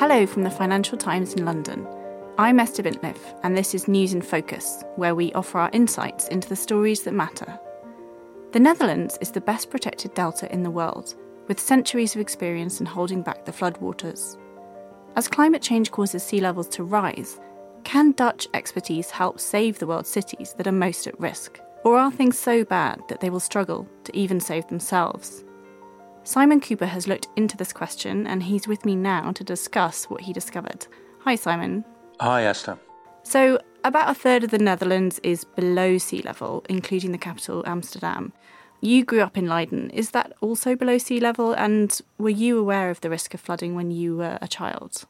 Hello from the Financial Times in London. I'm Esther Bintliff, and this is News in Focus, where we offer our insights into the stories that matter. The Netherlands is the best protected delta in the world, with centuries of experience in holding back the floodwaters. As climate change causes sea levels to rise, can Dutch expertise help save the world's cities that are most at risk? Or are things so bad that they will struggle to even save themselves? Simon Cooper has looked into this question, and he's with me now to discuss what he discovered. Hi, Simon. Hi, Esther. So, about a third of the Netherlands is below sea level, including the capital, Amsterdam. You grew up in Leiden. Is that also below sea level? And were you aware of the risk of flooding when you were a child?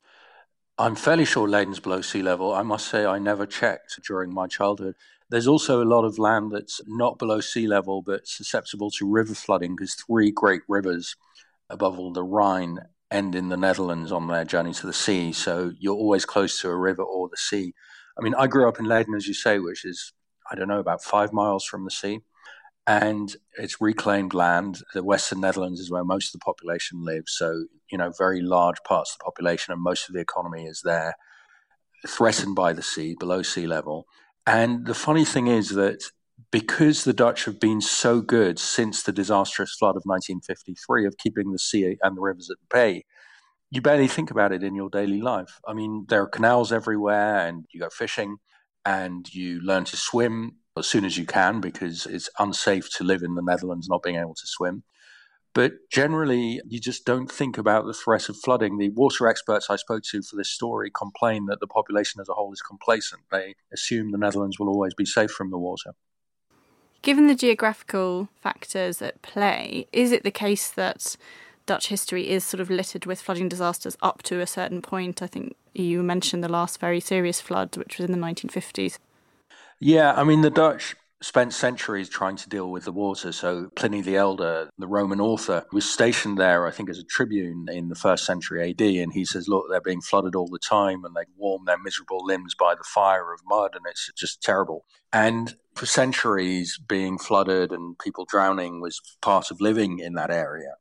I'm fairly sure Leiden's below sea level. I must say I never checked during my childhood. There's also a lot of land that's not below sea level, but susceptible to river flooding because three great rivers, above all the Rhine, end in the Netherlands on their journey to the sea. So you're always close to a river or the sea. I mean, I grew up in Leiden, as you say, which is, about 5 miles from the sea. And it's reclaimed land. The Western Netherlands is where most of the population lives. So, very large parts of the population and most of the economy is there, threatened by the sea, below sea level. And the funny thing is that because the Dutch have been so good since the disastrous flood of 1953 of keeping the sea and the rivers at bay, you barely think about it in your daily life. I mean, there are canals everywhere and you go fishing and you learn to swim as soon as you can because it's unsafe to live in the Netherlands not being able to swim. But generally, you just don't think about the threat of flooding. The water experts I spoke to for this story complain that the population as a whole is complacent. They assume the Netherlands will always be safe from the water. Given the geographical factors at play, is it the case that Dutch history is sort of littered with flooding disasters up to a certain point? I think you mentioned the last very serious flood, which was in the 1950s. Yeah, I mean, the Dutch spent centuries trying to deal with the water. So Pliny the Elder, the Roman author, was stationed there, I think, as a tribune in the 1st century AD. And he says, look, they're being flooded all the time and they warm their miserable limbs by the fire of mud. And it's just terrible. And for centuries, being flooded and people drowning was part of living in that area.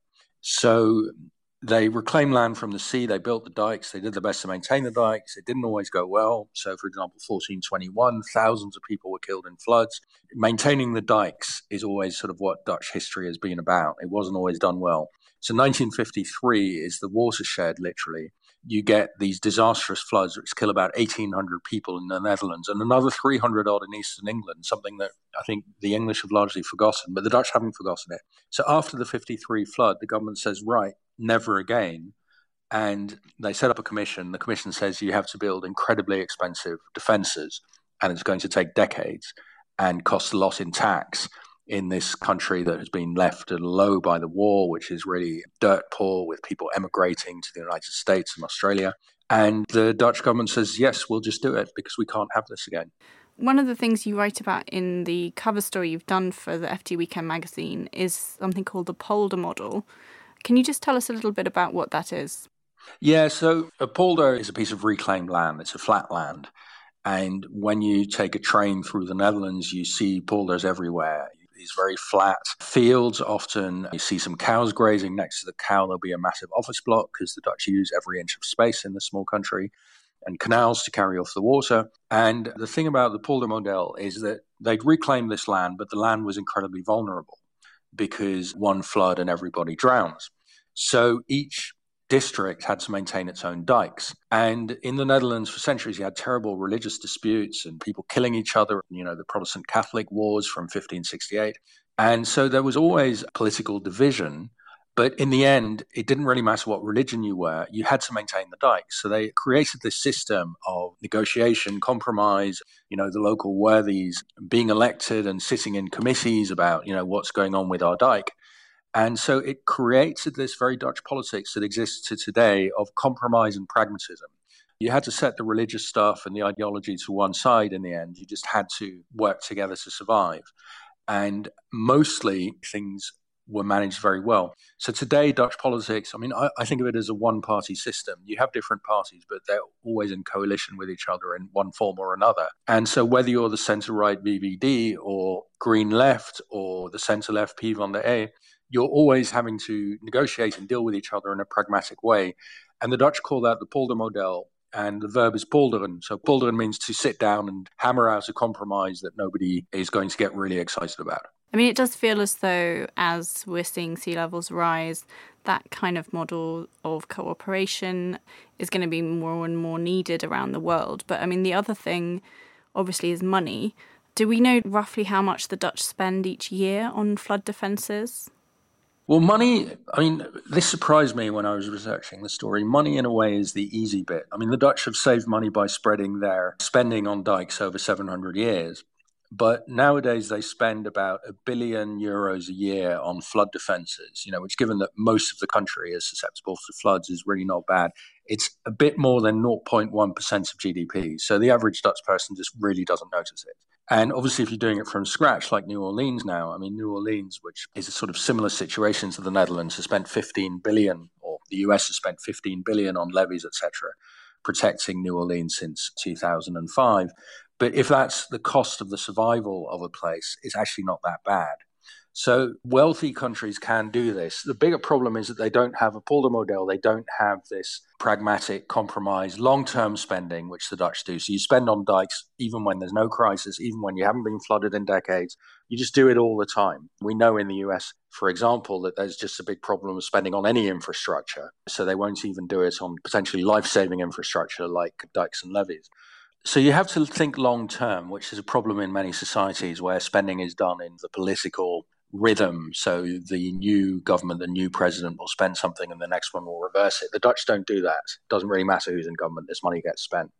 So they reclaimed land from the sea, they built the dikes, they did their best to maintain the dikes. It didn't always go well. So, for example, 1421, thousands of people were killed in floods. Maintaining the dikes is always sort of what Dutch history has been about. It wasn't always done well. So 1953 is the watershed, literally. You get these disastrous floods which kill about 1,800 people in the Netherlands and another 300 odd in eastern England, something that I think the English have largely forgotten, but the Dutch haven't forgotten it. So after the 53 flood, the government says, right, never again. And they set up a commission. The commission says you have to build incredibly expensive defenses, and it's going to take decades and cost a lot in tax in this country that has been left low by the war, which is really dirt poor with people emigrating to the United States and Australia. And the Dutch government says, yes, we'll just do it because we can't have this again. One of the things you write about in the cover story you've done for the FT Weekend magazine is something called the polder model. Can you just tell us a little bit about what that is? Yeah, so a polder is a piece of reclaimed land. It's a flat land. And when you take a train through the Netherlands, you see polders everywhere. These very flat fields. Often you see some cows grazing. Next to the cow, there'll be a massive office block because the Dutch use every inch of space in this small country, and canals to carry off the water. And the thing about the polder model is that they'd reclaimed this land, but the land was incredibly vulnerable because one flood and everybody drowns. So each district had to maintain its own dikes. And in the Netherlands for centuries, you had terrible religious disputes and people killing each other, the Protestant Catholic wars from 1568. And so there was always political division. But in the end, it didn't really matter what religion you were. You had to maintain the dikes. So they created this system of negotiation, compromise, the local worthies being elected and sitting in committees about, what's going on with our dike. And so it created this very Dutch politics that exists to today of compromise and pragmatism. You had to set the religious stuff and the ideology to one side in the end. You just had to work together to survive. And mostly things were managed very well. So today, Dutch politics, I think of it as a one-party system. You have different parties, but they're always in coalition with each other in one form or another. And so whether you're the centre-right VVD or Green Left or the centre-left PvdA, you're always having to negotiate and deal with each other in a pragmatic way. And the Dutch call that the poldermodel. And the verb is polderen. So polderen means to sit down and hammer out a compromise that nobody is going to get really excited about. I mean, it does feel as though, as we're seeing sea levels rise, that kind of model of cooperation is going to be more and more needed around the world. But I mean, the other thing, obviously, is money. Do we know roughly how much the Dutch spend each year on flood defences? Well, money, I mean, this surprised me when I was researching the story. Money, in a way, is the easy bit. I mean, the Dutch have saved money by spreading their spending on dikes over 700 years. But nowadays, they spend about €1 billion a year on flood defences, which, given that most of the country is susceptible to floods, is really not bad. It's a bit more than 0.1% of GDP. So the average Dutch person just really doesn't notice it. And obviously, if you're doing it from scratch, like New Orleans now, I mean, New Orleans, which is a sort of similar situation to the Netherlands, has spent 15 billion, or the US has spent 15 billion on levees, etc., protecting New Orleans since 2005. But if that's the cost of the survival of a place, it's actually not that bad. So wealthy countries can do this. The bigger problem is that they don't have a poldermodel. They don't have this pragmatic compromise, long-term spending, which the Dutch do. So you spend on dikes even when there's no crisis, even when you haven't been flooded in decades. You just do it all the time. We know in the US, for example, that there's just a big problem of spending on any infrastructure. So they won't even do it on potentially life-saving infrastructure like dikes and levees. So you have to think long-term, which is a problem in many societies where spending is done in the political rhythm. So the new government, the new president will spend something and the next one will reverse it. The Dutch don't do that. It doesn't really matter who's in government. This money gets spent.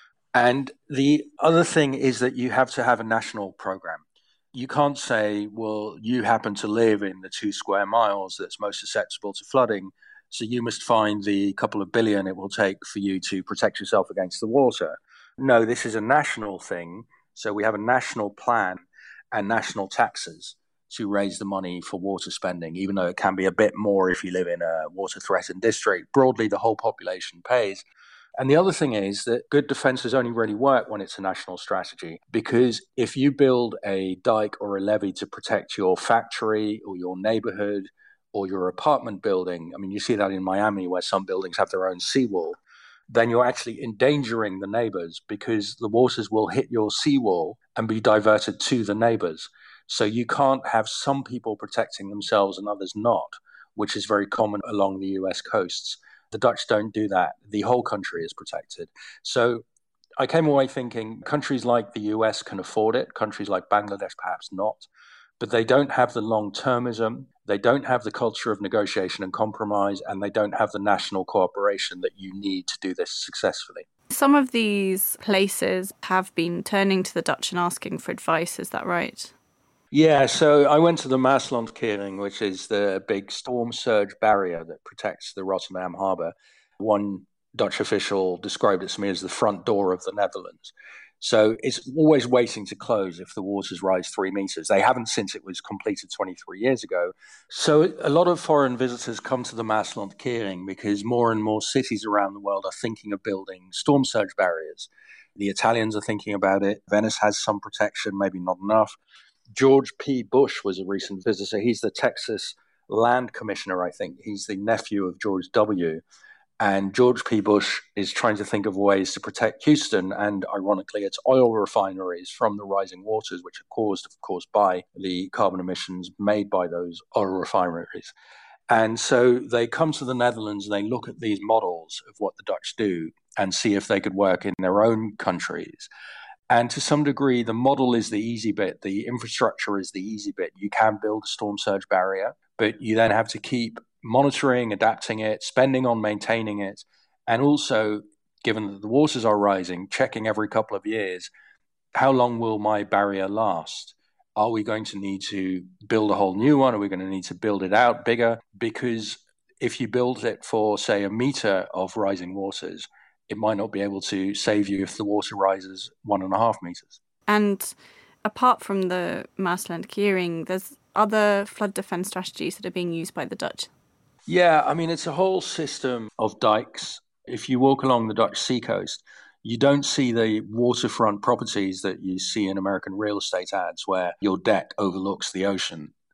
And the other thing is that you have to have a national program. You can't say, well, you happen to live in the 2 square miles that's most susceptible to flooding, so you must find the couple of billion it will take for you to protect yourself against the water. No, this is a national thing. So we have a national plan and national taxes to raise the money for water spending, even though it can be a bit more if you live in a water-threatened district. Broadly, the whole population pays. And the other thing is that good defences only really work when it's a national strategy, because if you build a dike or a levee to protect your factory or your neighbourhood or your apartment building, I mean, you see that in Miami where some buildings have their own seawall, then you're actually endangering the neighbours because the waters will hit your seawall and be diverted to the neighbours. So you can't have some people protecting themselves and others not, which is very common along the US coasts. The Dutch don't do that. The whole country is protected. So I came away thinking countries like the US can afford it, countries like Bangladesh perhaps not, but they don't have the long-termism, they don't have the culture of negotiation and compromise, and they don't have the national cooperation that you need to do this successfully. Some of these places have been turning to the Dutch and asking for advice, is that right? Yeah, so I went to the Maaslandkering, which is the big storm surge barrier that protects the Rotterdam harbour. One Dutch official described it to me as the front door of the Netherlands. So it's always waiting to close if the waters rise 3 meters. They haven't since it was completed 23 years ago. So a lot of foreign visitors come to the Maaslandkering because more and more cities around the world are thinking of building storm surge barriers. The Italians are thinking about it. Venice has some protection, maybe not enough. George P. Bush was a recent visitor. He's the Texas Land Commissioner, I think. He's the nephew of George W. And George P. Bush is trying to think of ways to protect Houston and, ironically, its oil refineries from the rising waters, which are caused, of course, by the carbon emissions made by those oil refineries. And so they come to the Netherlands and they look at these models of what the Dutch do and see if they could work in their own countries. And to some degree, the model is the easy bit. The infrastructure is the easy bit. You can build a storm surge barrier, but you then have to keep monitoring, adapting it, spending on maintaining it, and also, given that the waters are rising, checking every couple of years, how long will my barrier last? Are we going to need to build a whole new one? Are we going to need to build it out bigger? Because if you build it for, say, 1 meter of rising waters, it might not be able to save you if the water rises 1.5 meters. And apart from the Maaslandkering, there's other flood defense strategies that are being used by the Dutch. Yeah, I mean, it's a whole system of dikes. If you walk along the Dutch seacoast, you don't see the waterfront properties that you see in American real estate ads where your deck overlooks the ocean.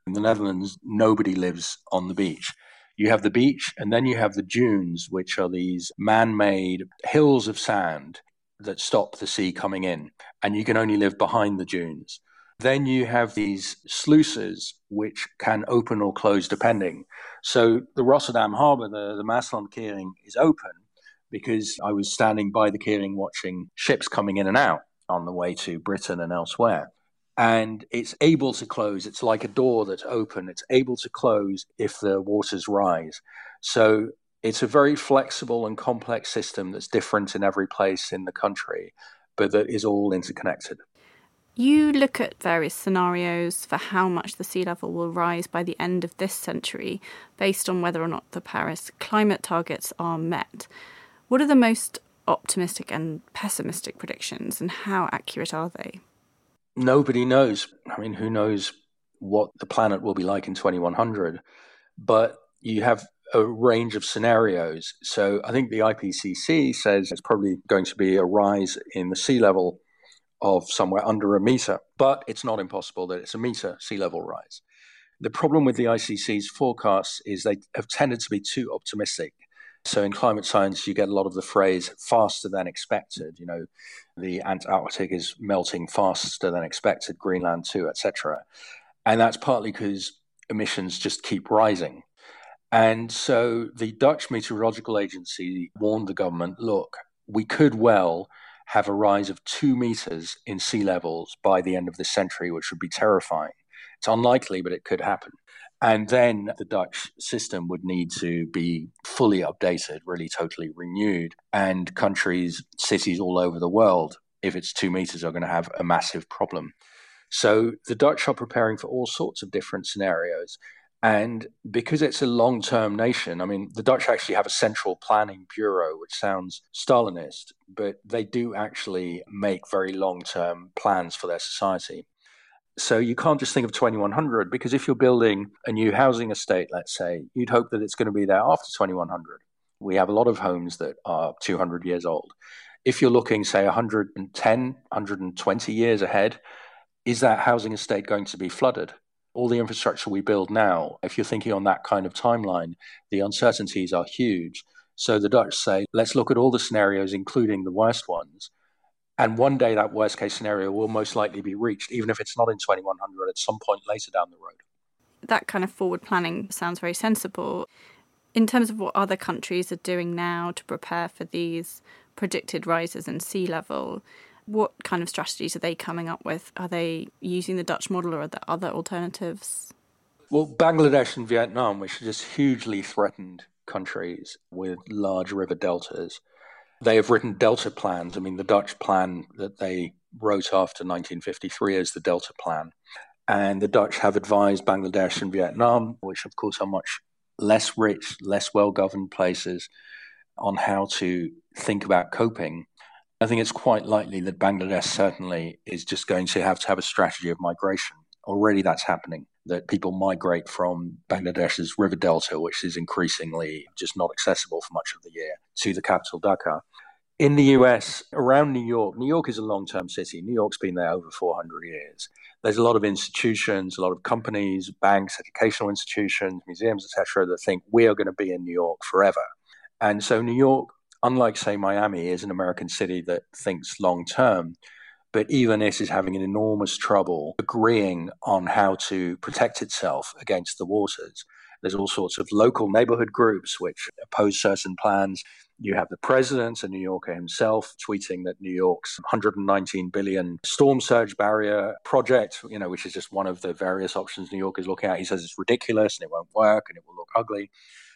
In the Netherlands, nobody lives on the beach. You have the beach, and then you have the dunes, which are these man-made hills of sand that stop the sea coming in, and you can only live behind the dunes. Then you have these sluices, which can open or close depending. So the Rotterdam harbour, the Maaslandkering, is open because I was standing by the Kering watching ships coming in and out on the way to Britain and elsewhere. And it's able to close. It's like a door that's open. It's able to close if the waters rise. So it's a very flexible and complex system that's different in every place in the country, but that is all interconnected. You look at various scenarios for how much the sea level will rise by the end of this century based on whether or not the Paris climate targets are met. What are the most optimistic and pessimistic predictions, and how accurate are they? Nobody knows. I mean, who knows what the planet will be like in 2100? But you have a range of scenarios. So I think the IPCC says it's probably going to be a rise in the sea level of somewhere under a meter, but it's not impossible that it's a meter sea level rise. The problem with the ICC's forecasts is they have tended to be too optimistic. So in climate science, you get a lot of the phrase faster than expected. You know, the Antarctic is melting faster than expected, Greenland too, etc. And that's partly because emissions just keep rising. And so the Dutch Meteorological Agency warned the government, look, we could well have a rise of 2 meters in sea levels by the end of this century, which would be terrifying. It's unlikely, but it could happen. And then the Dutch system would need to be fully updated, really totally renewed. And countries, cities all over the world, if it's 2 meters, are going to have a massive problem. So the Dutch are preparing for all sorts of different scenarios. And because it's a long-term nation, I mean, the Dutch actually have a central planning bureau, which sounds Stalinist, but they do actually make very long-term plans for their society. So you can't just think of 2100, because if you're building a new housing estate, let's say, you'd hope that it's going to be there after 2100. We have a lot of homes that are 200 years old. If you're looking, say, 110, 120 years ahead, is that housing estate going to be flooded? All the infrastructure we build now, if you're thinking on that kind of timeline, the uncertainties are huge. So the Dutch say, let's look at all the scenarios, including the worst ones. And one day that worst case scenario will most likely be reached, even if it's not in 2100, at some point later down the road. That kind of forward planning sounds very sensible. In terms of what other countries are doing now to prepare for these predicted rises in sea level, what kind of strategies are they coming up with? Are they using the Dutch model, or are there other alternatives? Well, Bangladesh and Vietnam, which are just hugely threatened countries with large river deltas, they have written delta plans. I mean, the Dutch plan that they wrote after 1953 is the delta plan. And the Dutch have advised Bangladesh and Vietnam, which of course are much less rich, less well-governed places, on how to think about coping. I think it's quite likely that Bangladesh certainly is just going to have a strategy of migration. Already that's happening, that people migrate from Bangladesh's river delta, which is increasingly just not accessible for much of the year, to the capital, Dhaka. In the US, around New York is a long-term city. New York's been there over 400 years. There's a lot of institutions, a lot of companies, banks, educational institutions, museums, etc., that think we are going to be in New York forever. And so New York, unlike, say, Miami, is an American city that thinks long-term, but even it is having an enormous trouble agreeing on how to protect itself against the waters. There's all sorts of local neighborhood groups which oppose certain plans. You have the president, a New Yorker himself, tweeting that New York's $119 billion storm surge barrier project, which is just one of the various options New York is looking at. He says it's ridiculous and it won't work and it will look ugly.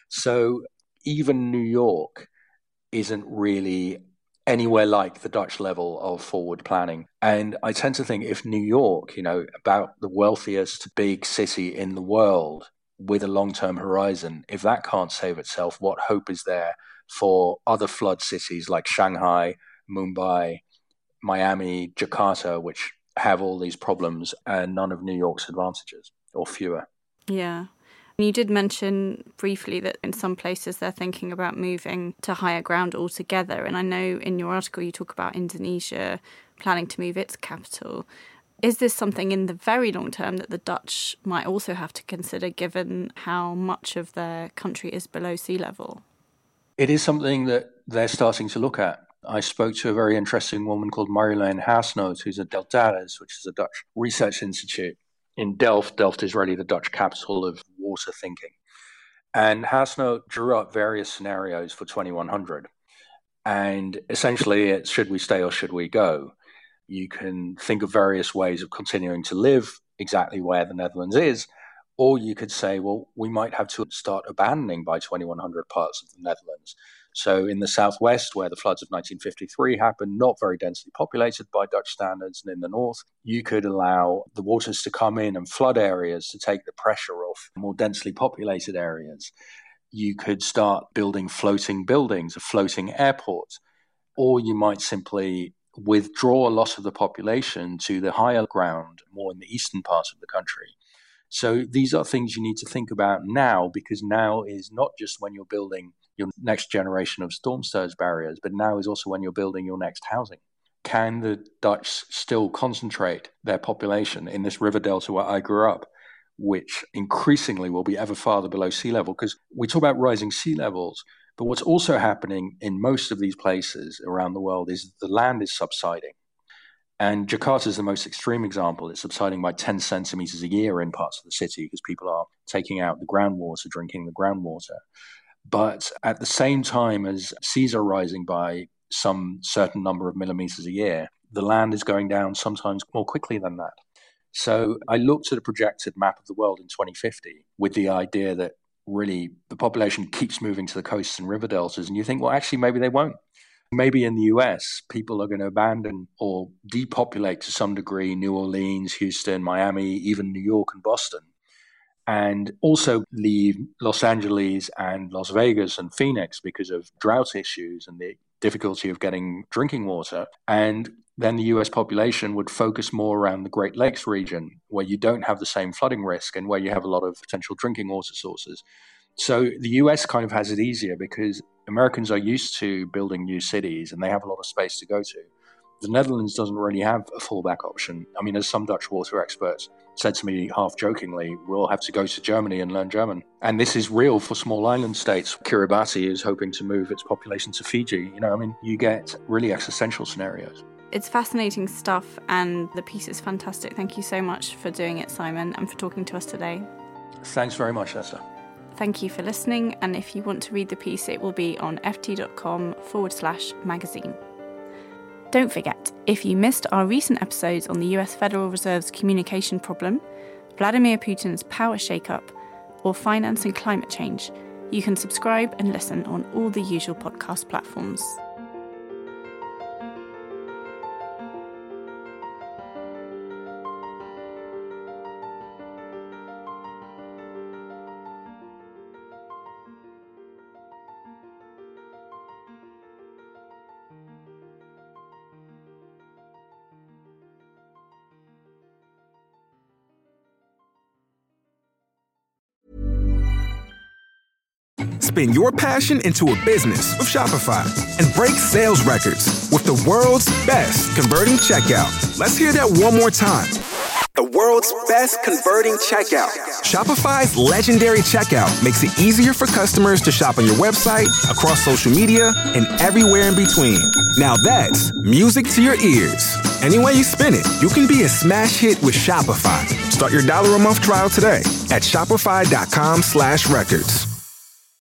So even New York isn't really anywhere like the Dutch level of forward planning. And I tend to think if New York, about the wealthiest big city in the world with a long-term horizon, if that can't save itself, what hope is there for other flood cities like Shanghai, Mumbai, Miami, Jakarta, which have all these problems and none of New York's advantages, or fewer? Yeah. You did mention briefly that in some places they're thinking about moving to higher ground altogether. And I know in your article you talk about Indonesia planning to move its capital. Is this something in the very long term that the Dutch might also have to consider, given how much of their country is below sea level? It is something that they're starting to look at. I spoke to a very interesting woman called Marjolein Haasnoot, who's at Deltares, which is a Dutch research institute in Delft. Delft is really the Dutch capital of water thinking. And Haasnoot drew up various scenarios for 2100. And essentially, it's should we stay or should we go? You can think of various ways of continuing to live exactly where the Netherlands is, or you could say, well, we might have to start abandoning by 2100 parts of the Netherlands. So in the southwest, where the floods of 1953 happened, not very densely populated by Dutch standards, and in the north, you could allow the waters to come in and flood areas to take the pressure off more densely populated areas. You could start building floating buildings, a floating airport, or you might simply withdraw a lot of the population to the higher ground, more in the eastern part of the country. So these are things you need to think about now, because now is not just when you're building your next generation of storm surge barriers, but now is also when you're building your next housing. Can the Dutch still concentrate their population in this river delta where I grew up, which increasingly will be ever farther below sea level? Because we talk about rising sea levels, but what's also happening in most of these places around the world is the land is subsiding. And Jakarta is the most extreme example. It's subsiding by 10 centimeters a year in parts of the city because people are taking out the groundwater, drinking the groundwater. But at the same time as seas are rising by some certain number of millimeters a year, the land is going down sometimes more quickly than that. So I looked at a projected map of the world in 2050 with the idea that really the population keeps moving to the coasts and river deltas. And you think, well, actually, maybe they won't. Maybe in the US, people are going to abandon or depopulate to some degree New Orleans, Houston, Miami, even New York and Boston, and also leave Los Angeles and Las Vegas and Phoenix because of drought issues and the difficulty of getting drinking water. And then the US population would focus more around the Great Lakes region, where you don't have the same flooding risk and where you have a lot of potential drinking water sources. So the US kind of has it easier because Americans are used to building new cities and they have a lot of space to go to. The Netherlands doesn't really have a fallback option. I mean, as some Dutch water experts said to me half jokingly, we'll have to go to Germany and learn German. And this is real for small island states. Kiribati is hoping to move its population to Fiji. You get really existential scenarios. It's fascinating stuff, and the piece is fantastic. Thank you so much for doing it, Simon, and for talking to us today. Thanks very much, Esther. Thank you for listening, and if you want to read the piece, it will be on ft.com/magazine. Don't forget, if you missed our recent episodes on the US Federal Reserve's communication problem, Vladimir Putin's power shakeup, or finance and climate change, you can subscribe and listen on all the usual podcast platforms. Spin your passion into a business with Shopify and break sales records with the world's best converting checkout. Let's hear that one more time. The world's best converting checkout. Shopify's legendary checkout makes it easier for customers to shop on your website, across social media, and everywhere in between. Now that's music to your ears. Any way you spin it, you can be a smash hit with Shopify. Start your $1 a month trial today at shopify.com/records.